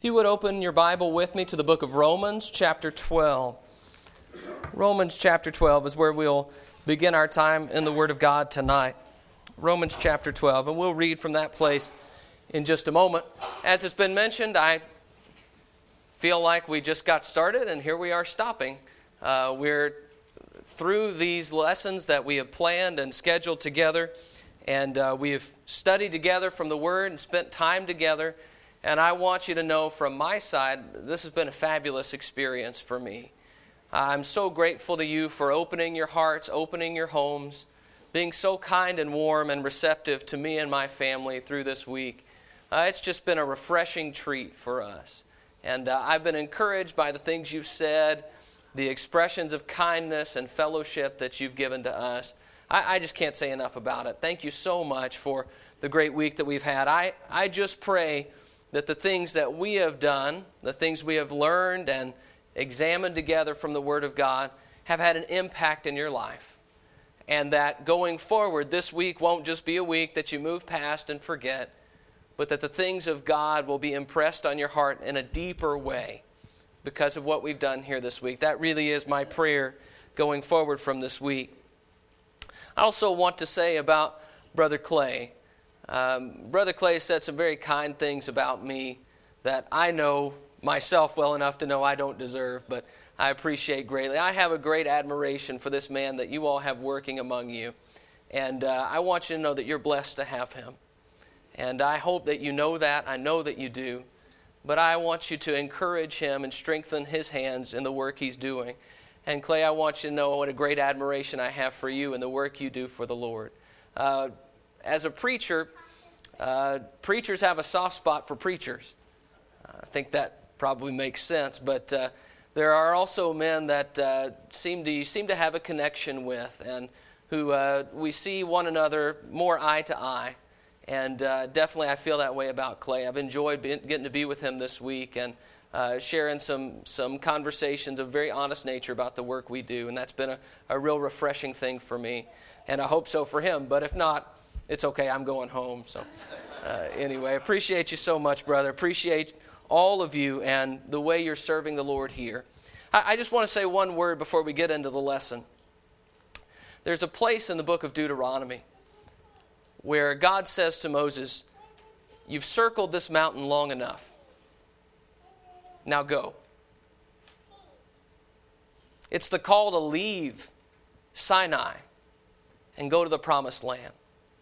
If you would open your Bible with me to the book of Romans, chapter 12. Romans chapter 12 is where we'll begin our time in the Word of God tonight. Romans chapter 12, and we'll read from that place in just a moment. As it's been mentioned, I feel like we just got started, and here we are stopping. We're through these lessons that we have planned and scheduled together, and we have studied together from the Word and spent time together. And I want you to know from my side, this has been a fabulous experience for me. I'm so grateful to you for opening your hearts, opening your homes, being so kind and warm and receptive to me and my family through this week. It's just been a refreshing treat for us. And I've been encouraged by the things you've said, the expressions of kindness and fellowship that you've given to us. I just can't say enough about it. Thank you so much for the great week that we've had. I just pray that the things that we have done, the things we have learned and examined together from the Word of God have had an impact in your life. And that going forward, this week won't just be a week that you move past and forget, but that the things of God will be impressed on your heart in a deeper way because of what we've done here this week. That really is my prayer going forward from this week. I also want to say about Brother Clay. Brother Clay said some very kind things about me that I know myself well enough to know I don't deserve, but I appreciate greatly. I have a great admiration for this man that you all have working among you, and I want you to know that you're blessed to have him. And I hope that you know that. I know that you do. But I want you to encourage him and strengthen his hands in the work he's doing. And Clay, I want you to know what a great admiration I have for you and the work you do for the Lord. As a preacher, preachers have a soft spot for preachers. I think that probably makes sense. But there are also men that you seem to have a connection with, and who we see one another more eye to eye. And definitely I feel that way about Clay. I've enjoyed getting to be with him this week and sharing some conversations of very honest nature about the work we do. And that's been a real refreshing thing for me. And I hope so for him. But if not, it's okay. I'm going home. So anyway, appreciate you so much, brother. Appreciate all of you and the way you're serving the Lord here. I just want to say one word before we get into the lesson. There's a place in the book of Deuteronomy where God says to Moses, "You've circled this mountain long enough. Now go." It's the call to leave Sinai and go to the promised land.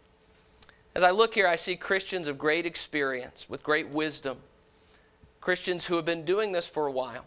As I look here, I see Christians of great experience, with great wisdom, Christians who have been doing this for a while.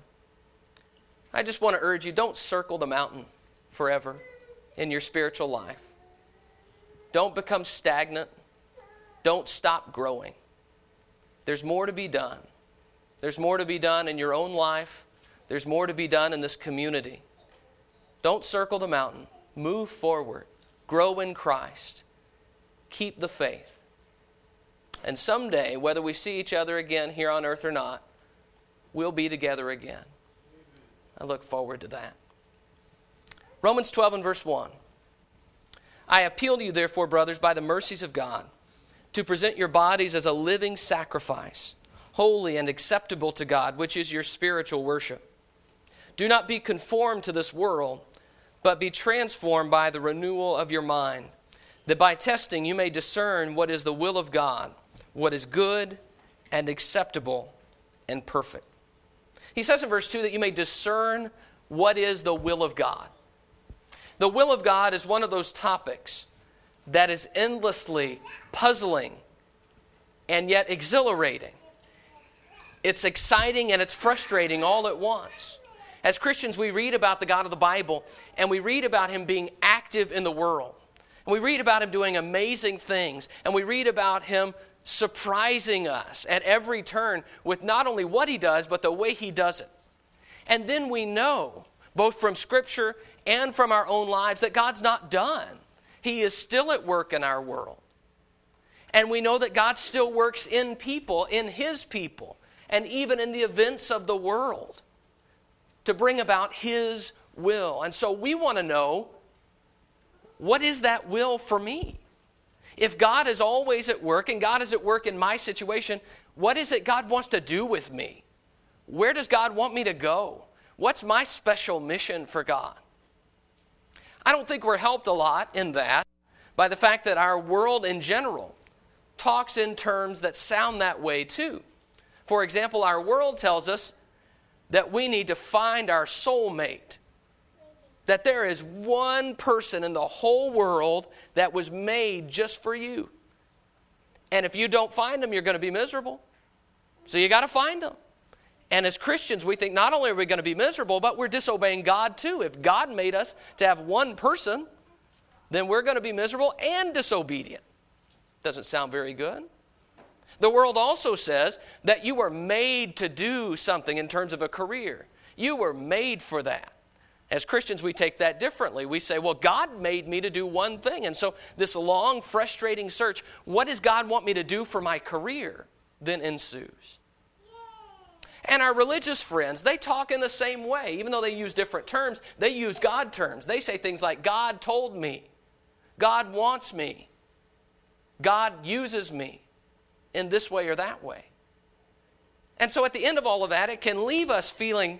I just want to urge you, don't circle the mountain forever in your spiritual life. Don't become stagnant. Don't stop growing. There's more to be done. There's more to be done in your own life. There's more to be done in this community. Don't circle the mountain. Move forward. Grow in Christ. Keep the faith. And someday, whether we see each other again here on earth or not, we'll be together again. I look forward to that. Romans 12 and verse 1. I appeal to you, therefore, brothers, by the mercies of God, to present your bodies as a living sacrifice, holy and acceptable to God, which is your spiritual worship. Do not be conformed to this world, but be transformed by the renewal of your mind, that by testing you may discern what is the will of God, what is good and acceptable and perfect. He says in verse 2 that you may discern what is the will of God. The will of God is one of those topics that is endlessly puzzling and yet exhilarating. It's exciting and it's frustrating all at once. As Christians, we read about the God of the Bible, and we read about Him being active in the world. And we read about Him doing amazing things, and we read about Him surprising us at every turn with not only what He does, but the way He does it. And then we know, both from Scripture and from our own lives, that God's not done. He is still at work in our world. And we know that God still works in people, in His people, and even in the events of the world to bring about His will. And so we want to know, what is that will for me? If God is always at work and God is at work in my situation, what is it God wants to do with me? Where does God want me to go? What's my special mission for God? I don't think we're helped a lot in that by the fact that our world in general talks in terms that sound that way too. For example, our world tells us that we need to find our soulmate. That there is one person in the whole world that was made just for you. And if you don't find them, you're going to be miserable. So you got to find them. And as Christians, we think not only are we going to be miserable, but we're disobeying God too. If God made us to have one person, then we're going to be miserable and disobedient. Doesn't sound very good. The world also says that you were made to do something in terms of a career. You were made for that. As Christians, we take that differently. We say, well, God made me to do one thing. And so this long, frustrating search, what does God want me to do for my career, then ensues. And our religious friends, they talk in the same way. Even though they use different terms, they use God terms. They say things like, God told me, God wants me, God uses me in this way or that way. And so at the end of all of that, it can leave us feeling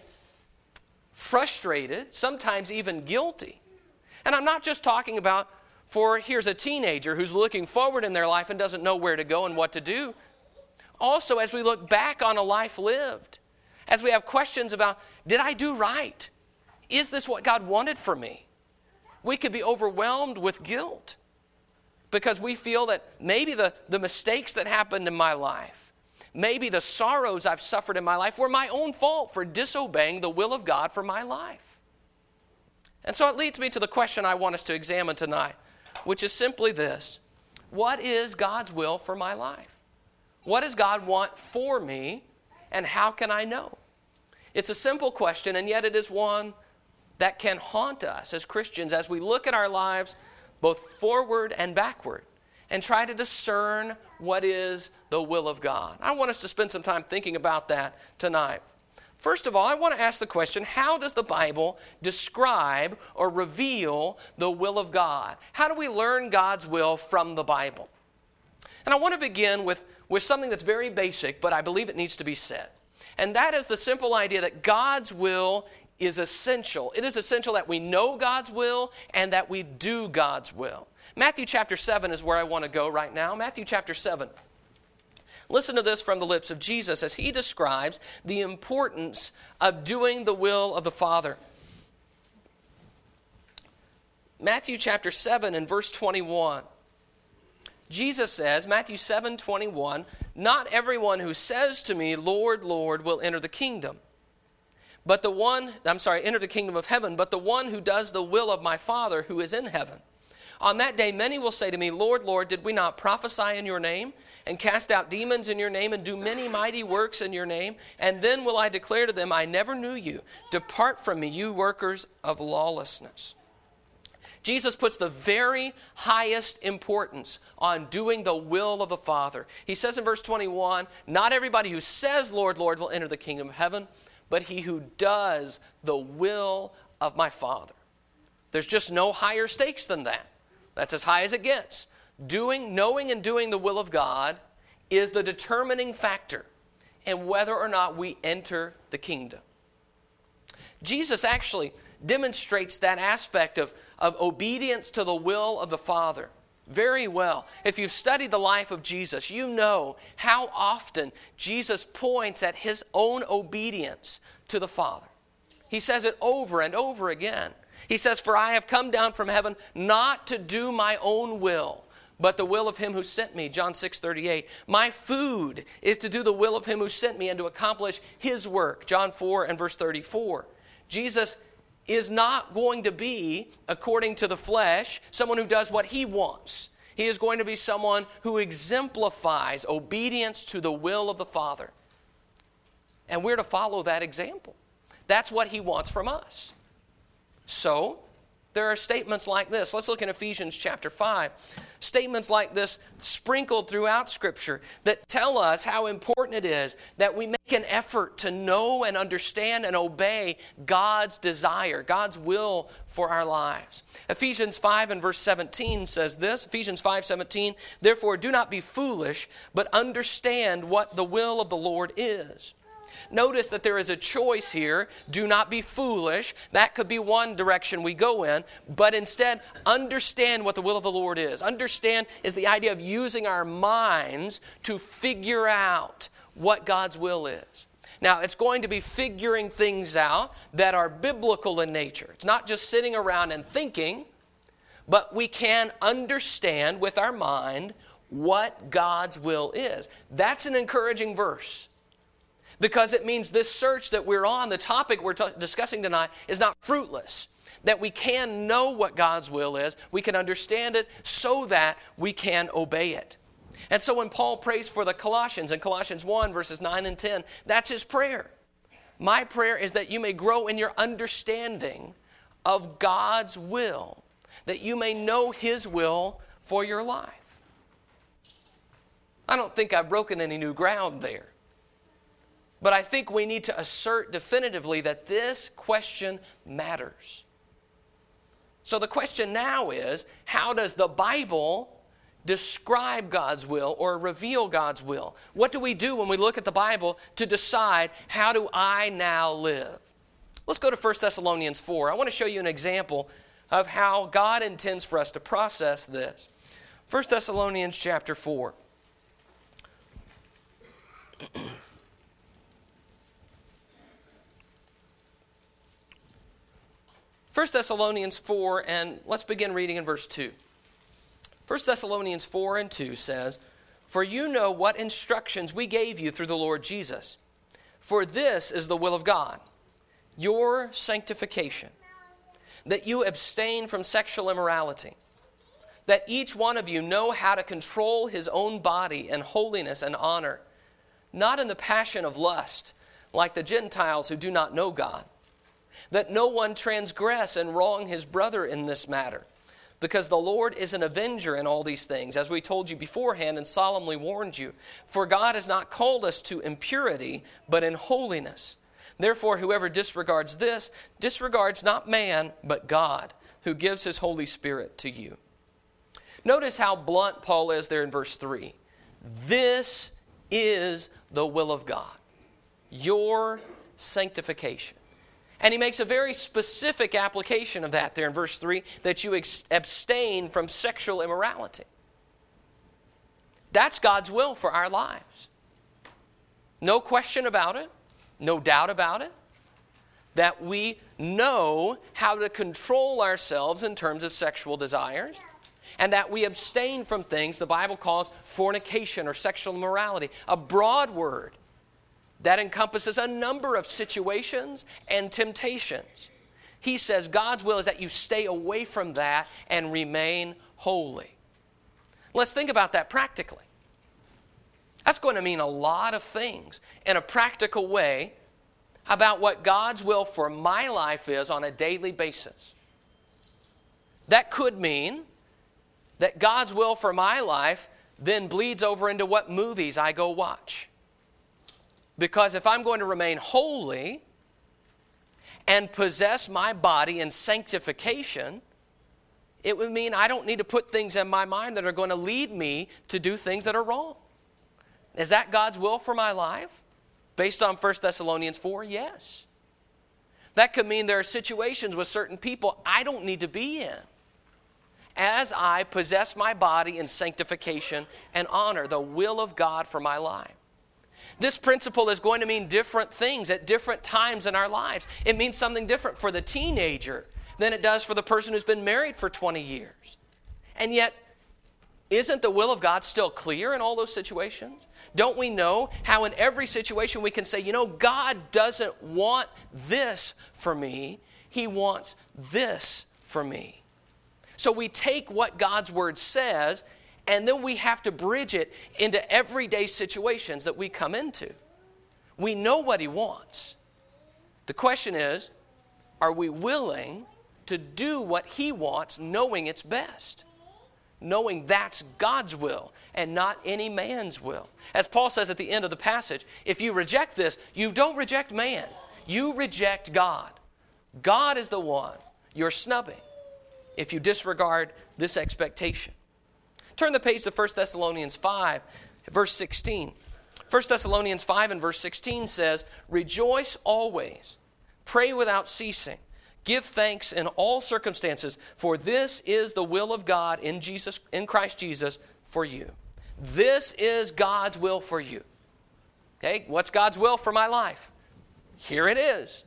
frustrated, sometimes even guilty. And I'm not just talking about here's a teenager who's looking forward in their life and doesn't know where to go and what to do. Also, as we look back on a life lived, as we have questions about, did I do right? Is this what God wanted for me? We could be overwhelmed with guilt because we feel that maybe the mistakes that happened in my life, maybe the sorrows I've suffered in my life were my own fault for disobeying the will of God for my life. And so it leads me to the question I want us to examine tonight, which is simply this. What is God's will for my life? What does God want for me, and how can I know? It's a simple question, and yet it is one that can haunt us as Christians as we look at our lives both forward and backward and try to discern what is the will of God. I want us to spend some time thinking about that tonight. First of all, I want to ask the question, how does the Bible describe or reveal the will of God? How do we learn God's will from the Bible? And I want to begin with something that's very basic, but I believe it needs to be said. And that is the simple idea that God's will is essential. It is essential that we know God's will and that we do God's will. Matthew chapter 7 is where I want to go right now. Matthew chapter 7. Listen to this from the lips of Jesus as he describes the importance of doing the will of the Father. Matthew chapter 7 and verse 21. Jesus says, Matthew 7:21, not everyone who says to me, Lord, Lord, will enter the kingdom. Enter the kingdom of heaven, but the one who does the will of my Father who is in heaven. On that day, many will say to me, Lord, Lord, did we not prophesy in your name and cast out demons in your name and do many mighty works in your name? And then will I declare to them, I never knew you. Depart from me, you workers of lawlessness. Jesus puts the very highest importance on doing the will of the Father. He says in verse 21, not everybody who says, Lord, Lord, will enter the kingdom of heaven, but he who does the will of my Father. There's just no higher stakes than that. That's as high as it gets. Knowing and doing the will of God is the determining factor in whether or not we enter the kingdom. Jesus actually demonstrates that aspect of obedience to the will of the Father very well. If you've studied the life of Jesus, you know how often Jesus points at his own obedience to the Father. He says it over and over again. He says, for I have come down from heaven not to do my own will, but the will of him who sent me. John 6:38. My food is to do the will of him who sent me and to accomplish his work. John 4 and verse 34. Jesus is not going to be, according to the flesh, someone who does what he wants. He is going to be someone who exemplifies obedience to the will of the Father. And we're to follow that example. That's what he wants from us. So, There are statements like this. Let's look in Ephesians chapter 5. Statements like this sprinkled throughout Scripture that tell us how important it is that we make an effort to know and understand and obey God's desire, God's will for our lives. Ephesians 5 and verse 17 says this, Ephesians 5:17, "Therefore do not be foolish, but understand what the will of the Lord is." Notice that there is a choice here. Do not be foolish. That could be one direction we go in. But instead, understand what the will of the Lord is. Understand is the idea of using our minds to figure out what God's will is. Now, it's going to be figuring things out that are biblical in nature. It's not just sitting around and thinking, but we can understand with our mind what God's will is. That's an encouraging verse. Because it means this search that we're on, the topic we're discussing tonight, is not fruitless. That we can know what God's will is, we can understand it so that we can obey it. And so when Paul prays for the Colossians, in Colossians 1, verses 9 and 10, that's his prayer. My prayer is that you may grow in your understanding of God's will, that you may know His will for your life. I don't think I've broken any new ground there. But I think we need to assert definitively that this question matters. So the question now is, how does the Bible describe God's will or reveal God's will? What do we do when we look at the Bible to decide, how do I now live? Let's go to 1 Thessalonians 4. I want to show you an example of how God intends for us to process this. 1 Thessalonians chapter 4. 1 Thessalonians 4, and let's begin reading in verse 2. 1 Thessalonians 4 and 2 says, "For you know what instructions we gave you through the Lord Jesus. For this is the will of God, your sanctification, that you abstain from sexual immorality, that each one of you know how to control his own body in holiness and honor, not in the passion of lust, like the Gentiles who do not know God. That no one transgress and wrong his brother in this matter, because the Lord is an avenger in all these things, as we told you beforehand and solemnly warned you. For God has not called us to impurity, but in holiness. Therefore, whoever disregards this, disregards not man, but God, who gives His Holy Spirit to you." Notice how blunt Paul is there in verse 3. This is the will of God, your sanctification. And he makes a very specific application of that there in verse 3, that you abstain from sexual immorality. That's God's will for our lives. No question about it, no doubt about it, that we know how to control ourselves in terms of sexual desires, and that we abstain from things the Bible calls fornication or sexual immorality, a broad word that encompasses a number of situations and temptations. He says God's will is that you stay away from that and remain holy. Let's think about that practically. That's going to mean a lot of things in a practical way about what God's will for my life is on a daily basis. That could mean that God's will for my life then bleeds over into what movies I go watch. Because if I'm going to remain holy and possess my body in sanctification, it would mean I don't need to put things in my mind that are going to lead me to do things that are wrong. Is that God's will for my life? Based on 1 Thessalonians 4, yes. That could mean there are situations with certain people I don't need to be in as I possess my body in sanctification and honor the will of God for my life. This principle is going to mean different things at different times in our lives. It means something different for the teenager than it does for the person who's been married for 20 years. And yet, isn't the will of God still clear in all those situations? Don't we know how in every situation we can say, God doesn't want this for me. He wants this for me. So we take what God's Word says, and then we have to bridge it into everyday situations that we come into. We know what He wants. The question is, are we willing to do what He wants, knowing it's best. Knowing that's God's will and not any man's will. As Paul says at the end of the passage, if you reject this, you don't reject man. You reject God. God is the one you're snubbing if you disregard this expectation. Turn the page to 1 Thessalonians 5, verse 16. 1 Thessalonians 5 and verse 16 says, "Rejoice always, pray without ceasing, give thanks in all circumstances, for this is the will of God in Christ Jesus for you." This is God's will for you. Okay, what's God's will for my life? Here it is.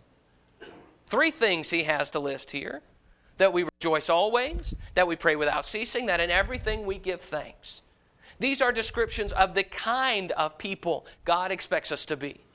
3 things He has to list here. That we rejoice always, that we pray without ceasing, that in everything we give thanks. These are descriptions of the kind of people God expects us to be.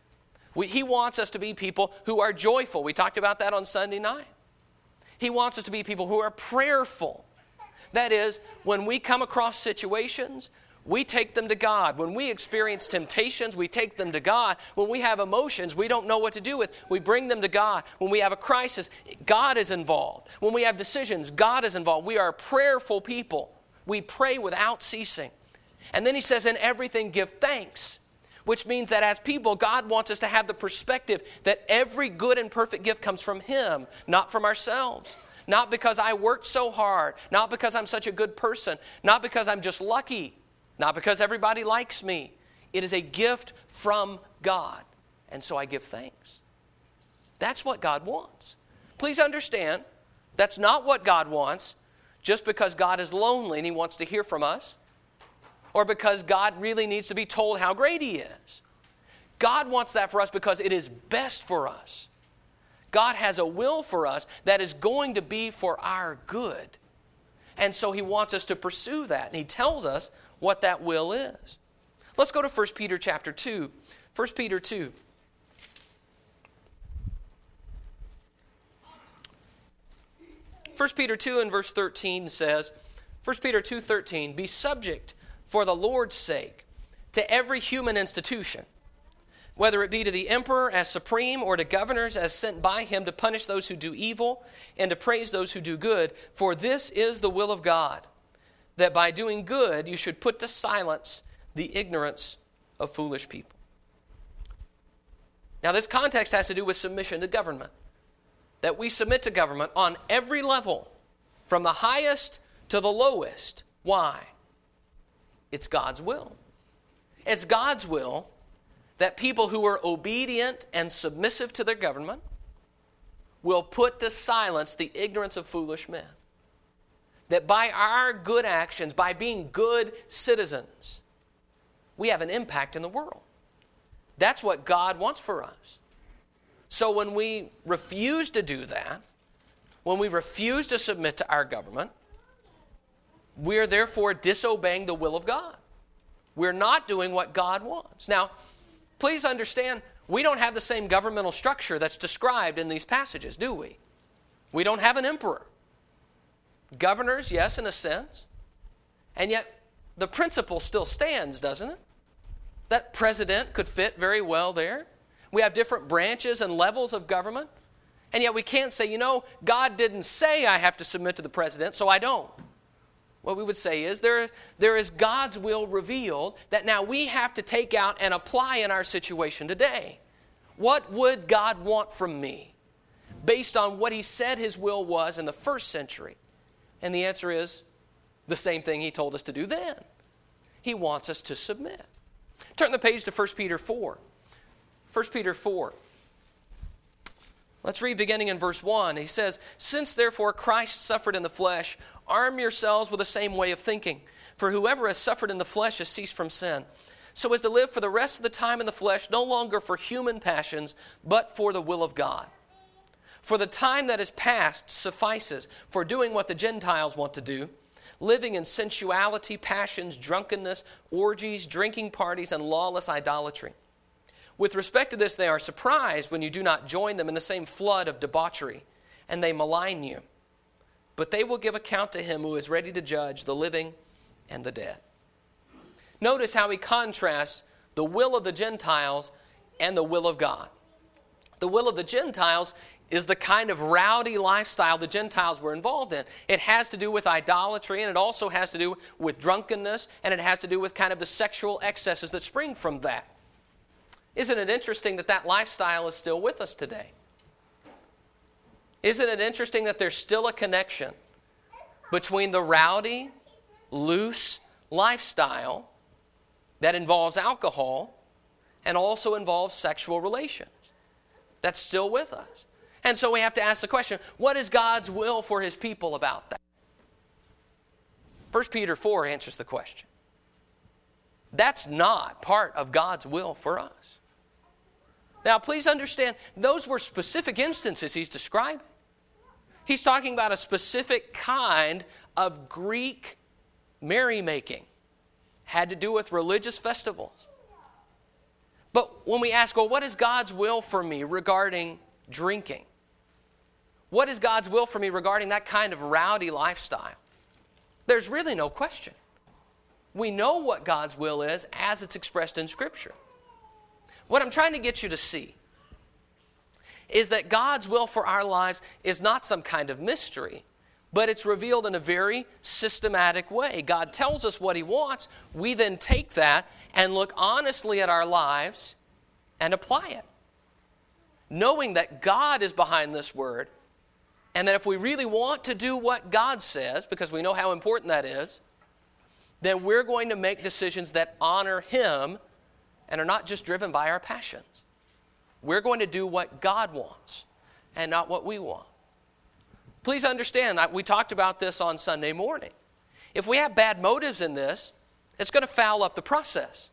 He wants us to be people who are joyful. We talked about that on Sunday night. He wants us to be people who are prayerful. That is, when we come across situations, we take them to God. When we experience temptations, we take them to God. When we have emotions we don't know what to do with, we bring them to God. When we have a crisis, God is involved. When we have decisions, God is involved. We are prayerful people. We pray without ceasing. And then he says, in everything give thanks, which means that as people, God wants us to have the perspective that every good and perfect gift comes from Him, not from ourselves. Not because I worked so hard, not because I'm such a good person, not because I'm just lucky, not because everybody likes me. It is a gift from God, and so I give thanks. That's what God wants. Please understand, that's not what God wants just because God is lonely and He wants to hear from us, or because God really needs to be told how great He is. God wants that for us because it is best for us. God has a will for us that is going to be for our good. And so He wants us to pursue that. And He tells us what that will is. Let's go to 1 Peter chapter 2. 1 Peter 2. First Peter 2 and verse 13 says, 1 Peter 2:13, "Be subject for the Lord's sake to every human institution, whether it be to the emperor as supreme or to governors as sent by him to punish those who do evil and to praise those who do good. For this is the will of God, that by doing good you should put to silence the ignorance of foolish people." Now this context has to do with submission to government. That we submit to government on every level, from the highest to the lowest. Why? It's God's will. It's God's will that people who are obedient and submissive to their government will put to silence the ignorance of foolish men. That by our good actions, by being good citizens, we have an impact in the world. That's what God wants for us. So when we refuse to do that, when we refuse to submit to our government, we're therefore disobeying the will of God. We're not doing what God wants. Now, please understand, we don't have the same governmental structure that's described in these passages, do we? We don't have an emperor. Governors, yes, in a sense. And yet, the principle still stands, doesn't it? That president could fit very well there. We have different branches and levels of government. And yet we can't say, God didn't say I have to submit to the president, so I don't. What we would say is there is God's will revealed that now we have to take out and apply in our situation today. What would God want from me based on what He said His will was in the first century? And the answer is the same thing He told us to do then. He wants us to submit. Turn the page to 1 Peter 4. 1 Peter 4. Let's read beginning in verse 1. He says, "Since therefore Christ suffered in the flesh, arm yourselves with the same way of thinking. For whoever has suffered in the flesh has ceased from sin, so as to live for the rest of the time in the flesh, no longer for human passions, but for the will of God. For the time that is past suffices for doing what the Gentiles want to do, living in sensuality, passions, drunkenness, orgies, drinking parties, and lawless idolatry. With respect to this, they are surprised when you do not join them in the same flood of debauchery, and they malign you. But they will give account to Him who is ready to judge the living and the dead." Notice how he contrasts the will of the Gentiles and the will of God. The will of the Gentiles is the kind of rowdy lifestyle the Gentiles were involved in. It has to do with idolatry, and it also has to do with drunkenness, and it has to do with kind of the sexual excesses that spring from that. Isn't it interesting that that lifestyle is still with us today? Isn't it interesting that there's still a connection between the rowdy, loose lifestyle that involves alcohol and also involves sexual relations? That's still with us. And so we have to ask the question, what is God's will for His people about that? 1 Peter 4 answers the question. That's not part of God's will for us. Now, please understand, those were specific instances he's describing. He's talking about a specific kind of Greek merrymaking. Had to do with religious festivals. But when we ask, well, what is God's will for me regarding drinking? What is God's will for me regarding that kind of rowdy lifestyle? There's really no question. We know what God's will is as it's expressed in Scripture. What I'm trying to get you to see is that God's will for our lives is not some kind of mystery, but it's revealed in a very systematic way. God tells us what He wants. We then take that and look honestly at our lives and apply it, knowing that God is behind this word, and that if we really want to do what God says, because we know how important that is, then we're going to make decisions that honor Him and are not just driven by our passions. We're going to do what God wants and not what we want. Please understand, we talked about this on Sunday morning. If we have bad motives in this, it's going to foul up the process.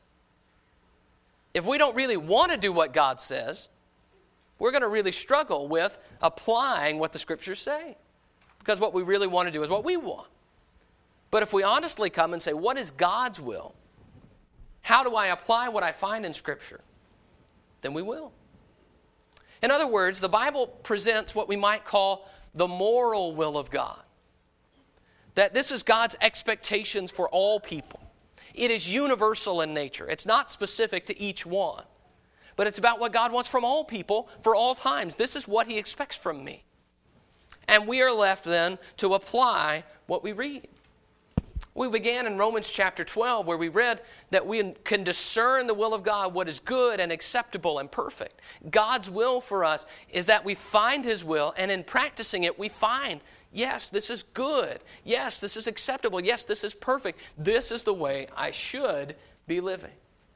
If we don't really want to do what God says, we're going to really struggle with applying what the Scriptures say. Because what we really want to do is what we want. But if we honestly come and say, what is God's will? How do I apply what I find in Scripture? Then we will. In other words, the Bible presents what we might call the moral will of God. That this is God's expectations for all people. It is universal in nature. It's not specific to each one. But it's about what God wants from all people for all times. This is what He expects from me. And we are left then to apply what we read. We began in Romans chapter 12 where we read that we can discern the will of God, what is good and acceptable and perfect. God's will for us is that we find His will, and in practicing it we find, yes, this is good. Yes, this is acceptable. Yes, this is perfect. This is the way I should be living.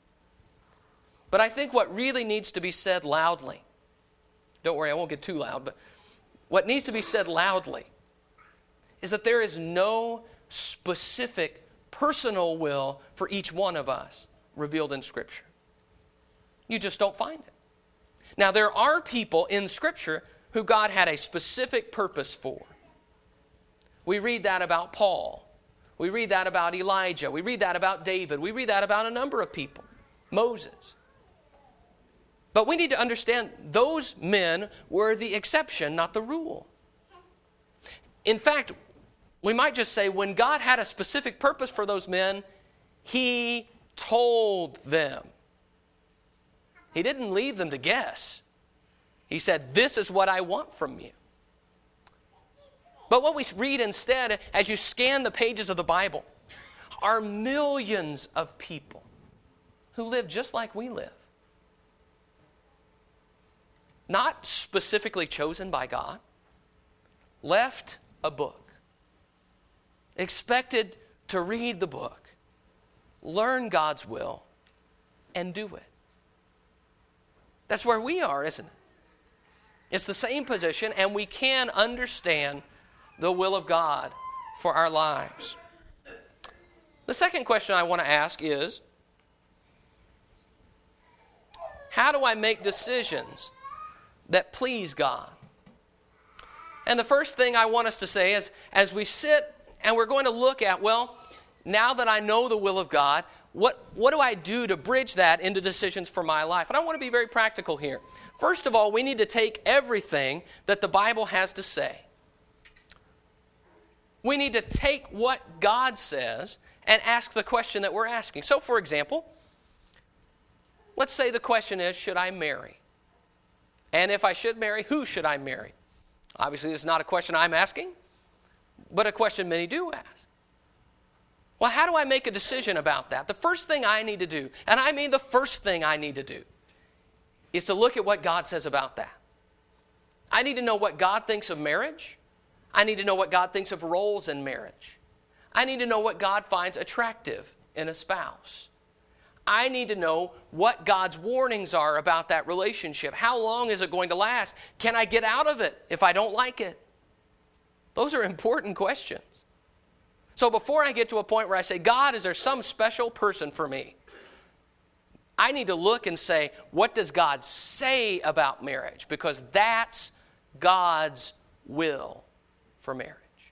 But I think what really needs to be said loudly, don't worry, I won't get too loud, but what needs to be said loudly is that there is no specific personal will for each one of us revealed in Scripture. You just don't find it. Now, there are people in Scripture who God had a specific purpose for. We read that about Paul. We read that about Elijah. We read that about David. We read that about a number of people. Moses. But we need to understand those men were the exception, not the rule. In fact, we might just say when God had a specific purpose for those men, He told them. He didn't leave them to guess. He said, this is what I want from you. But what we read instead, as you scan the pages of the Bible, are millions of people who live just like we live. Not specifically chosen by God, left a book, expected to read the book, learn God's will, and do it. That's where we are, isn't it? It's the same position, and we can understand the will of God for our lives. The second question I want to ask is, how do I make decisions that please God? And the first thing I want us to say is, as we sit and we're going to look at, well, now that I know the will of God, what do I do to bridge that into decisions for my life? And I want to be very practical here. First of all, we need to take everything that the Bible has to say. We need to take what God says and ask the question that we're asking. So, for example, let's say the question is, should I marry? And if I should marry, who should I marry? Obviously, this is not a question I'm asking, but a question many do ask. Well, how do I make a decision about that? The first thing I need to do, and I mean the first thing I need to do, is to look at what God says about that. I need to know what God thinks of marriage. I need to know what God thinks of roles in marriage. I need to know what God finds attractive in a spouse. I need to know what God's warnings are about that relationship. How long is it going to last? Can I get out of it if I don't like it? Those are important questions. So before I get to a point where I say, God, is there some special person for me? I need to look and say, what does God say about marriage? Because that's God's will for marriage.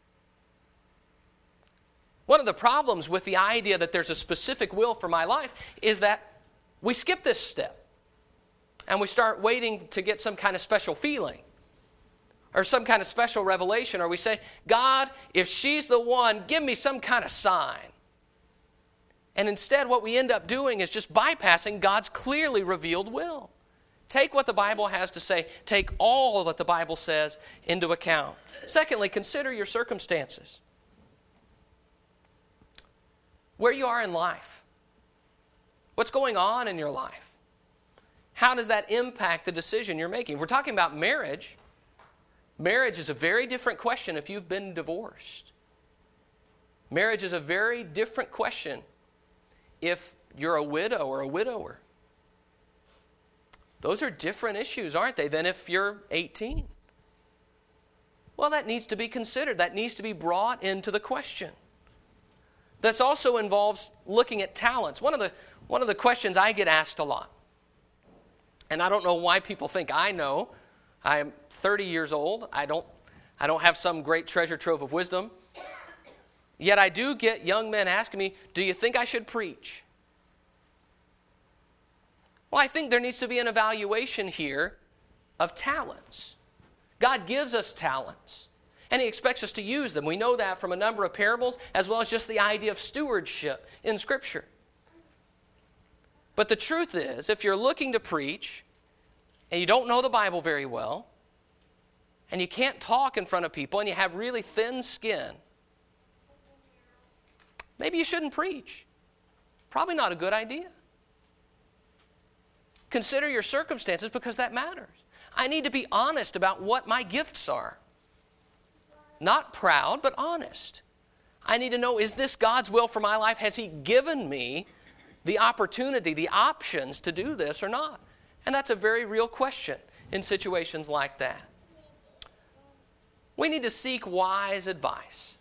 One of the problems with the idea that there's a specific will for my life is that we skip this step and we start waiting to get some kind of special feeling or some kind of special revelation, or we say, God, if she's the one, give me some kind of sign. And instead, what we end up doing is just bypassing God's clearly revealed will. Take what the Bible has to say. Take all that the Bible says into account. Secondly, consider your circumstances. Where you are in life. What's going on in your life? How does that impact the decision you're making? If we're talking about marriage, marriage is a very different question if you've been divorced. Marriage is a very different question if you're a widow or a widower. Those are different issues, aren't they, than if you're 18? Well, that needs to be considered. That needs to be brought into the question. This also involves looking at talents. One of the questions I get asked a lot, and I don't know why people think I know. I'm 30 years old. I don't have some great treasure trove of wisdom. Yet I do get young men asking me, do you think I should preach? Well, I think there needs to be an evaluation here of talents. God gives us talents, and He expects us to use them. We know that from a number of parables, as well as just the idea of stewardship in Scripture. But the truth is, if you're looking to preach, and you don't know the Bible very well, and you can't talk in front of people, and you have really thin skin, maybe you shouldn't preach. Probably not a good idea. Consider your circumstances, because that matters. I need to be honest about what my gifts are. Not proud, but honest. I need to know, is this God's will for my life? Has He given me the opportunity, the options to do this or not? And that's a very real question in situations like that. We need to seek wise advice.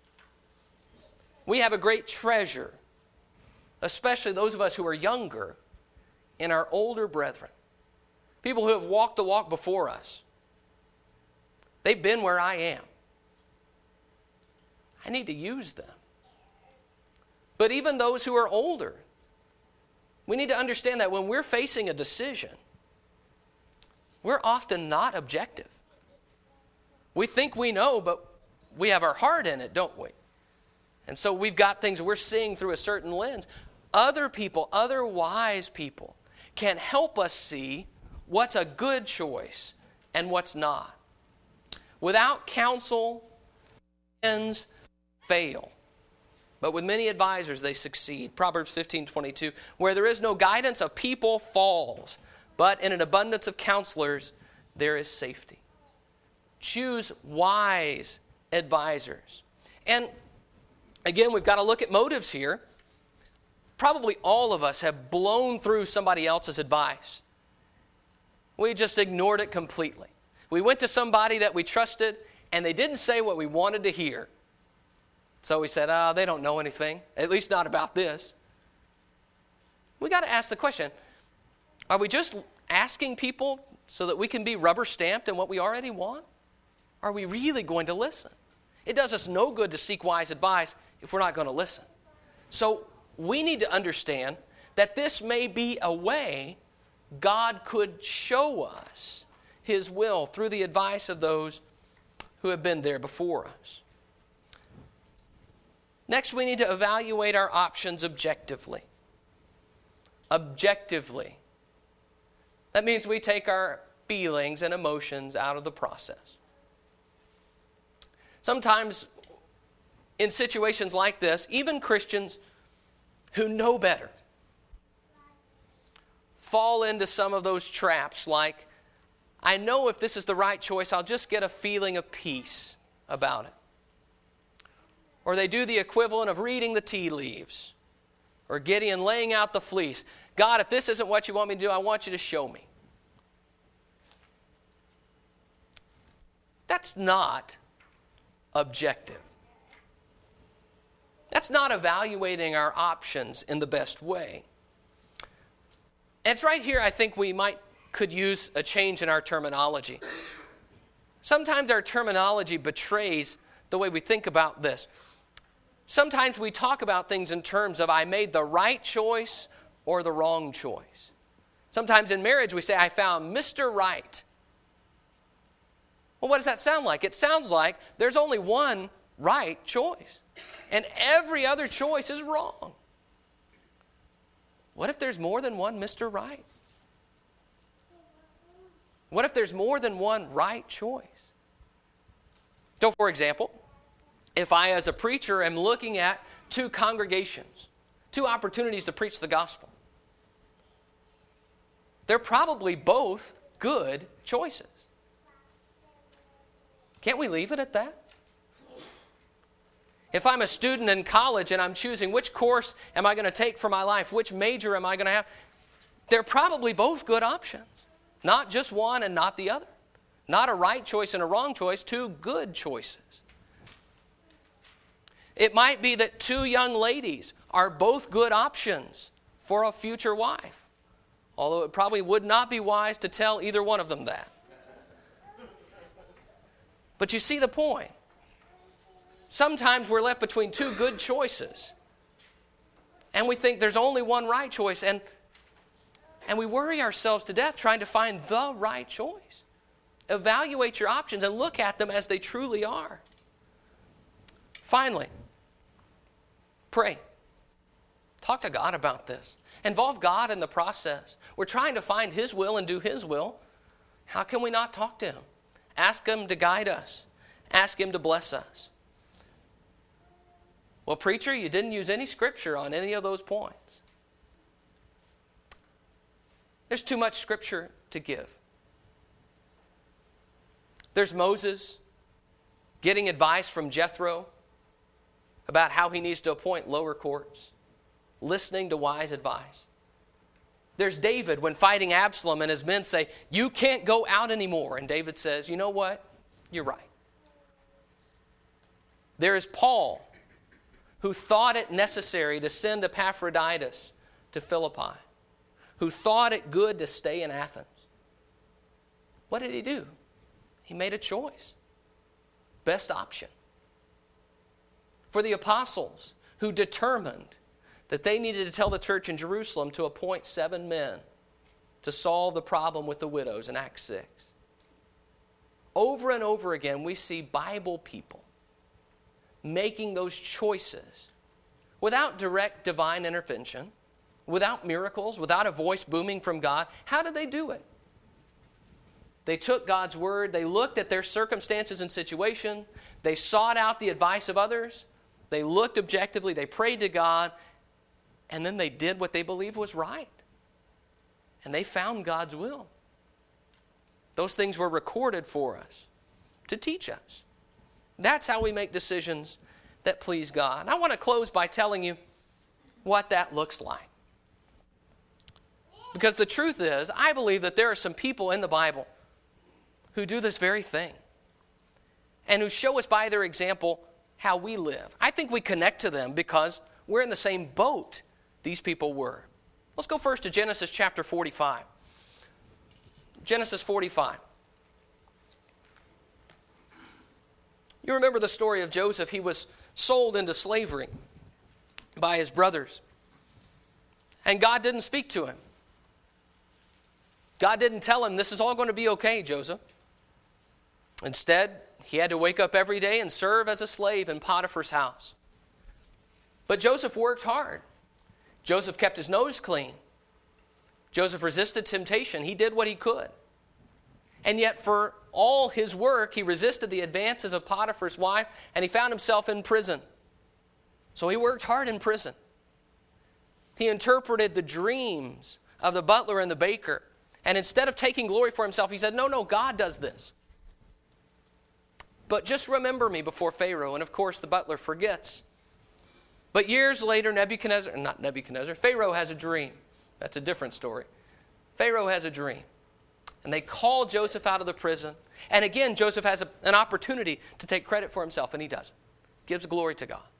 We have a great treasure, especially those of us who are younger, in our older brethren. People who have walked the walk before us. They've been where I am. I need to use them. But even those who are older, we need to understand that when we're facing a decision, we're often not objective. We think we know, but we have our heart in it, don't we? And so we've got things we're seeing through a certain lens. Other people, other wise people, can help us see what's a good choice and what's not. Without counsel, ends fail. But with many advisors, they succeed. Proverbs 15:22, where there is no guidance, a people falls. But in an abundance of counselors, there is safety. Choose wise advisors. And again, we've got to look at motives here. Probably all of us have blown through somebody else's advice. We just ignored it completely. We went to somebody that we trusted, and they didn't say what we wanted to hear. So we said, they don't know anything, at least not about this. We got to ask the question, are we just asking people so that we can be rubber stamped in what we already want? Are we really going to listen? It does us no good to seek wise advice if we're not going to listen. So we need to understand that this may be a way God could show us His will through the advice of those who have been there before us. Next, we need to evaluate our options objectively. Objectively. That means we take our feelings and emotions out of the process. Sometimes in situations like this, even Christians who know better fall into some of those traps like, I know if this is the right choice, I'll just get a feeling of peace about it. Or they do the equivalent of reading the tea leaves. Or Gideon laying out the fleece. God, if this isn't what you want me to do, I want you to show me. That's not objective. That's not evaluating our options in the best way. And it's right here I think we could use a change in our terminology. Sometimes our terminology betrays the way we think about this. Sometimes we talk about things in terms of I made the right choice or the wrong choice. Sometimes in marriage we say I found Mr. Right. Well, what does that sound like? It sounds like there's only one right choice, and every other choice is wrong. What if there's more than one Mr. Right? What if there's more than one right choice? So, for example, if I, as a preacher, am looking at two congregations, two opportunities to preach the gospel, they're probably both good choices. Can't we leave it at that? If I'm a student in college and I'm choosing which course am I going to take for my life, which major am I going to have, they're probably both good options. Not just one and not the other. Not a right choice and a wrong choice, two good choices. It might be that two young ladies are both good options for a future wife. Although it probably would not be wise to tell either one of them that. But you see the point. Sometimes we're left between two good choices. And we think there's only one right choice. And we worry ourselves to death trying to find the right choice. Evaluate your options and look at them as they truly are. Finally, pray. Talk to God about this. Involve God in the process. We're trying to find His will and do His will. How can we not talk to Him? Ask Him to guide us. Ask Him to bless us. Well, preacher, you didn't use any scripture on any of those points. There's too much scripture to give. There's Moses getting advice from Jethro about how he needs to appoint lower courts, listening to wise advice. There's David when fighting Absalom and his men say, you can't go out anymore. And David says, you know what? You're right. There is Paul who thought it necessary to send Epaphroditus to Philippi, who thought it good to stay in Athens. What did he do? He made a choice. Best option. For the apostles who determined that they needed to tell the church in Jerusalem to appoint 7 men to solve the problem with the widows in Acts 6. Over and over again, we see Bible people making those choices without direct divine intervention, without miracles, without a voice booming from God. How did they do it? They took God's word, they looked at their circumstances and situation, they sought out the advice of others, they looked objectively, they prayed to God, and then they did what they believed was right. And they found God's will. Those things were recorded for us to teach us. That's how we make decisions that please God. I want to close by telling you what that looks like. Because the truth is, I believe that there are some people in the Bible who do this very thing and who show us by their example how we live. I think we connect to them because we're in the same boat these people were. Let's go first to Genesis chapter 45. Genesis 45. You remember the story of Joseph. He was sold into slavery by his brothers. And God didn't speak to him. God didn't tell him, this is all going to be okay, Joseph. Instead, he had to wake up every day and serve as a slave in Potiphar's house. But Joseph worked hard. Joseph kept his nose clean. Joseph resisted temptation. He did what he could. And yet for all his work, he resisted the advances of Potiphar's wife, and he found himself in prison. So he worked hard in prison. He interpreted the dreams of the butler and the baker. And instead of taking glory for himself, he said, no, God does this. But just remember me before Pharaoh. And of course, the butler forgets. But years later, Pharaoh has a dream. That's a different story. Pharaoh has a dream. And they call Joseph out of the prison. And again, Joseph has an opportunity to take credit for himself, and he doesn't. Gives glory to God.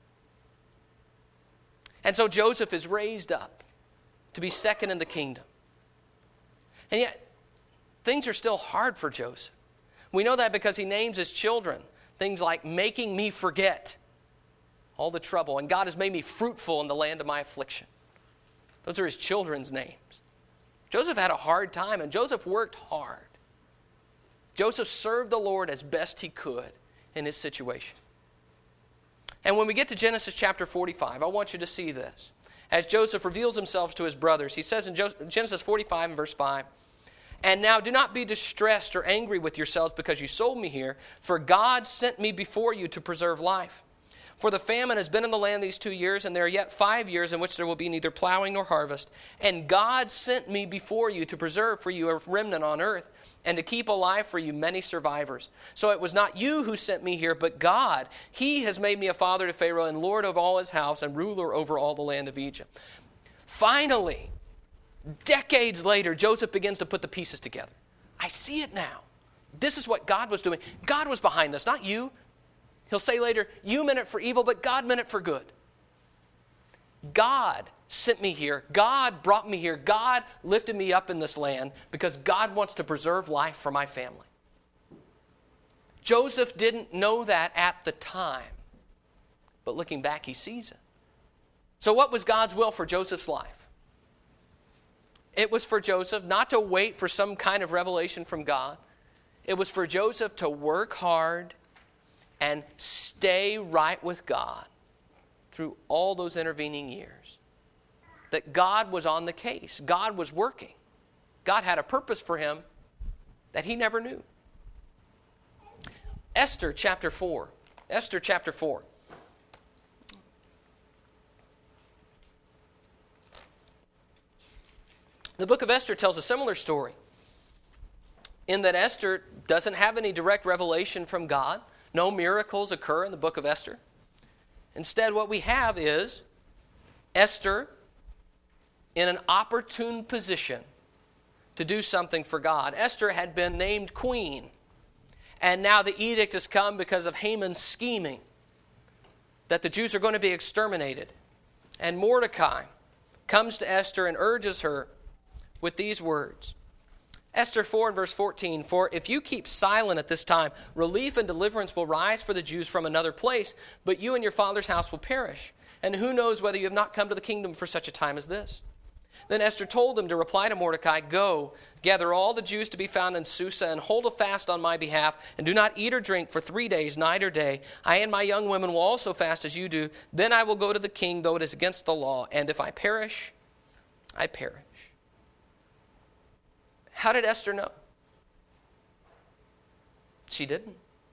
And so Joseph is raised up to be second in the kingdom. And yet, things are still hard for Joseph. We know that because he names his children things like making me forget all the trouble, and God has made me fruitful in the land of my affliction. Those are his children's names. Joseph had a hard time, and Joseph worked hard. Joseph served the Lord as best he could in his situation. And when we get to Genesis chapter 45, I want you to see this. As Joseph reveals himself to his brothers, he says in Genesis 45 and verse 5, "And now do not be distressed or angry with yourselves because you sold me here, for God sent me before you to preserve life. For the famine has been in the land these 2 years, and there are yet 5 years in which there will be neither plowing nor harvest. And God sent me before you to preserve for you a remnant on earth, and to keep alive for you many survivors. So it was not you who sent me here, but God. He has made me a father to Pharaoh and lord of all his house and ruler over all the land of Egypt." Finally, decades later, Joseph begins to put the pieces together. I see it now. This is what God was doing. God was behind this, not you. He'll say later, you meant it for evil, but God meant it for good. God sent me here. God brought me here. God lifted me up in this land because God wants to preserve life for my family. Joseph didn't know that at the time, but looking back, he sees it. So what was God's will for Joseph's life? It was for Joseph not to wait for some kind of revelation from God. It was for Joseph to work hard and stay right with God through all those intervening years. That God was on the case. God was working. God had a purpose for him that he never knew. Esther chapter 4. Esther chapter 4. The book of Esther tells a similar story in that Esther doesn't have any direct revelation from God. No miracles occur in the book of Esther. Instead, what we have is Esther in an opportune position to do something for God. Esther had been named queen, and now the edict has come because of Haman's scheming that the Jews are going to be exterminated. And Mordecai comes to Esther and urges her with these words. Esther 4 and verse 14, "For if you keep silent at this time, relief and deliverance will rise for the Jews from another place, but you and your father's house will perish. And who knows whether you have not come to the kingdom for such a time as this?" Then Esther told them to reply to Mordecai, "Go, gather all the Jews to be found in Susa, and hold a fast on my behalf, and do not eat or drink for 3 days, night or day. I and my young women will also fast as you do. Then I will go to the king, though it is against the law. And if I perish, I perish." How did Esther know? She didn't.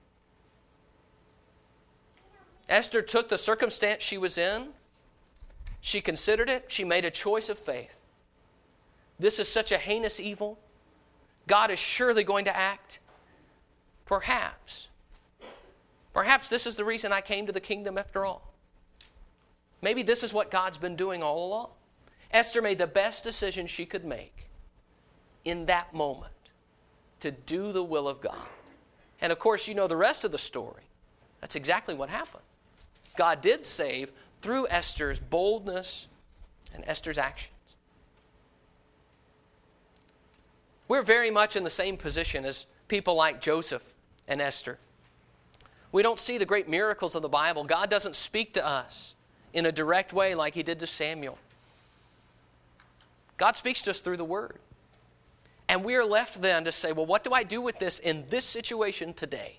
Esther took the circumstance she was in. She considered it. She made a choice of faith. This is such a heinous evil. God is surely going to act. Perhaps this is the reason I came to the kingdom after all. Maybe this is what God's been doing all along. Esther made the best decision she could make in that moment to do the will of God. And of course, you know the rest of the story. That's exactly what happened. God did save through Esther's boldness and Esther's actions. We're very much in the same position as people like Joseph and Esther. We don't see the great miracles of the Bible. God doesn't speak to us in a direct way like he did to Samuel. God speaks to us through the Word. And we are left then to say, well, what do I do with this in this situation today?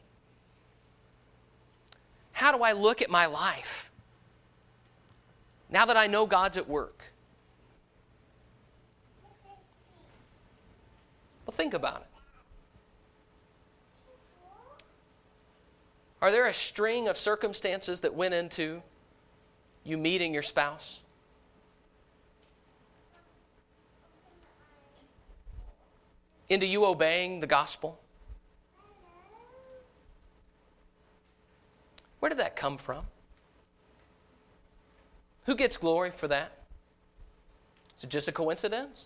How do I look at my life now that I know God's at work? Well, think about it. Are there a string of circumstances that went into you meeting your spouse? Into you obeying the gospel? Where did that come from? Who gets glory for that? Is it just a coincidence?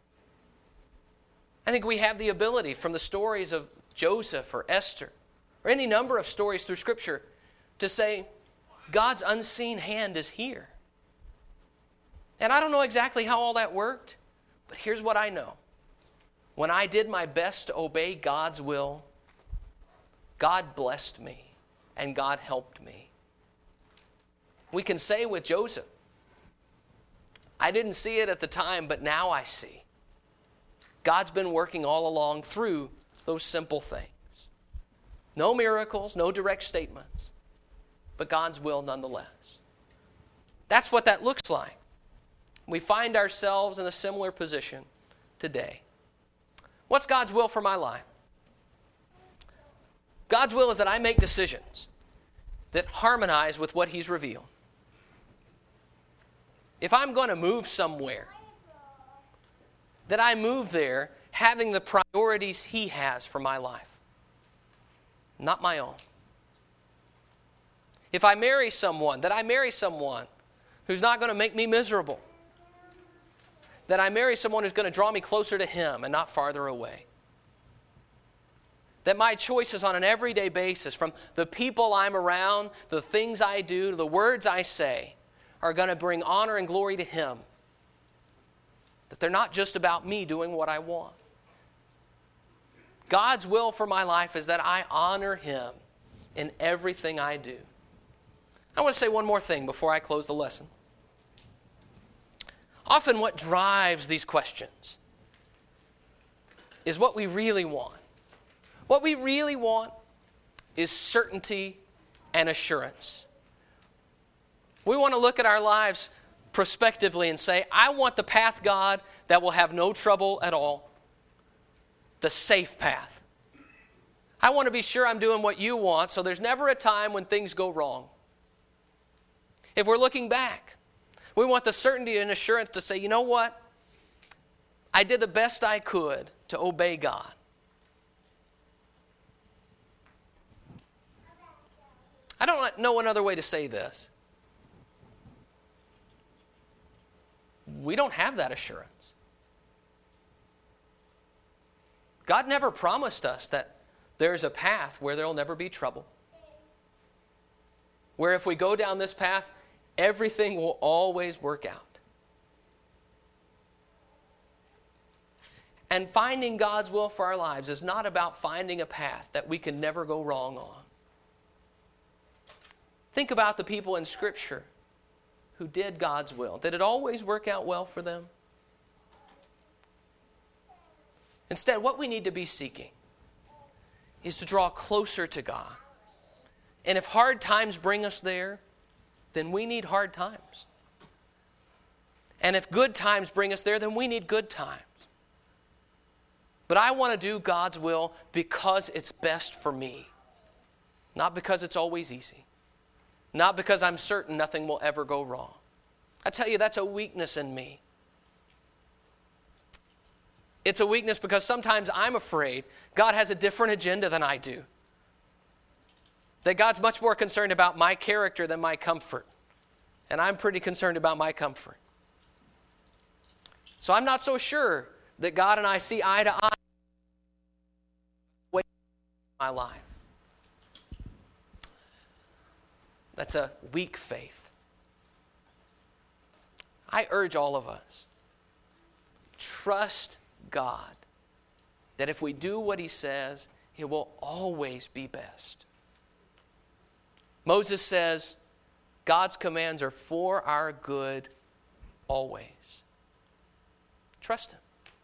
I think we have the ability from the stories of Joseph or Esther or any number of stories through Scripture to say, God's unseen hand is here. And I don't know exactly how all that worked, but here's what I know. When I did my best to obey God's will, God blessed me and God helped me. We can say with Joseph, I didn't see it at the time, but now I see. God's been working all along through those simple things. No miracles, no direct statements, but God's will nonetheless. That's what that looks like. We find ourselves in a similar position today. What's God's will for my life? God's will is that I make decisions that harmonize with what He's revealed. If I'm going to move somewhere, that I move there having the priorities He has for my life, not my own. If I marry someone, that I marry someone who's not going to make me miserable. That I marry someone who's going to draw me closer to Him and not farther away. That my choices on an everyday basis, from the people I'm around, the things I do, the words I say, are going to bring honor and glory to Him. That they're not just about me doing what I want. God's will for my life is that I honor Him in everything I do. I want to say one more thing before I close the lesson. Often what drives these questions is what we really want. What we really want is certainty and assurance. We want to look at our lives prospectively and say, I want the path, God, that will have no trouble at all. The safe path. I want to be sure I'm doing what You want, so there's never a time when things go wrong. If we're looking back, we want the certainty and assurance to say, you know what? I did the best I could to obey God. I don't know another way to say this. We don't have that assurance. God never promised us that there's a path where there will never be trouble. Where if we go down this path, everything will always work out. And finding God's will for our lives is not about finding a path that we can never go wrong on. Think about the people in Scripture who did God's will. Did it always work out well for them? Instead, what we need to be seeking is to draw closer to God. And if hard times bring us there, then we need hard times. And if good times bring us there, then we need good times. But I want to do God's will because it's best for me. Not because it's always easy. Not because I'm certain nothing will ever go wrong. I tell you, that's a weakness in me. It's a weakness because sometimes I'm afraid God has a different agenda than I do. That God's much more concerned about my character than my comfort. And I'm pretty concerned about my comfort. So I'm not so sure that God and I see eye to eye in my life. That's a weak faith. I urge all of us, trust God that if we do what He says, it will always be best. Moses says, God's commands are for our good always. Trust Him.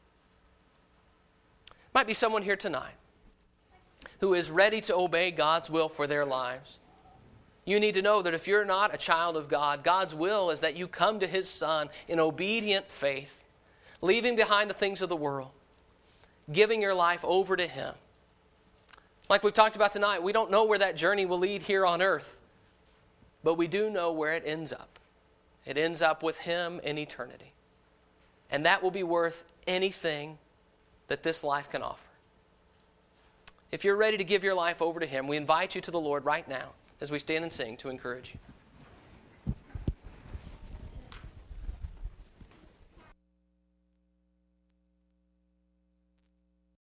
Might be someone here tonight who is ready to obey God's will for their lives. You need to know that if you're not a child of God, God's will is that you come to His Son in obedient faith, leaving behind the things of the world, giving your life over to Him. Like we've talked about tonight, we don't know where that journey will lead here on earth, but we do know where it ends up. It ends up with Him in eternity. And that will be worth anything that this life can offer. If you're ready to give your life over to Him, we invite you to the Lord right now as we stand and sing to encourage you.